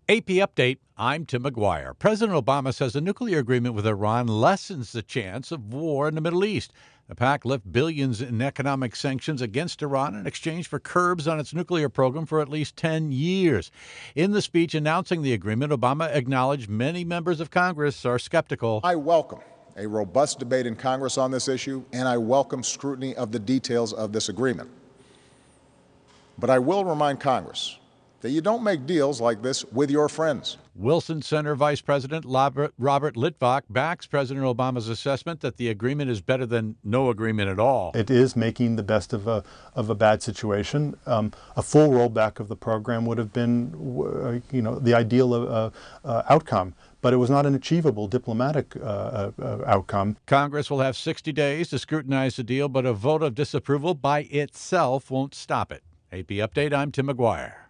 AP Update, I'm Tim McGuire. President Obama says a nuclear agreement with Iran lessens the chance of war in the Middle East. The pact left billions in economic sanctions against Iran in exchange for curbs on its nuclear program for at least 10 years. In the speech announcing the agreement, Obama acknowledged many members of Congress are skeptical. I welcome a robust debate in Congress on this issue, and I welcome scrutiny of the details of this agreement. But I will remind Congress that you don't make deals like this with your friends. Wilson Center Vice President Robert Litvak backs President Obama's assessment that the agreement is better than no agreement at all. It is making the best of a bad situation. A full rollback of the program would have been, the ideal outcome. But it was not an achievable diplomatic outcome. Congress will have 60 days to scrutinize the deal, but a vote of disapproval by itself won't stop it. AP Update, I'm Tim McGuire.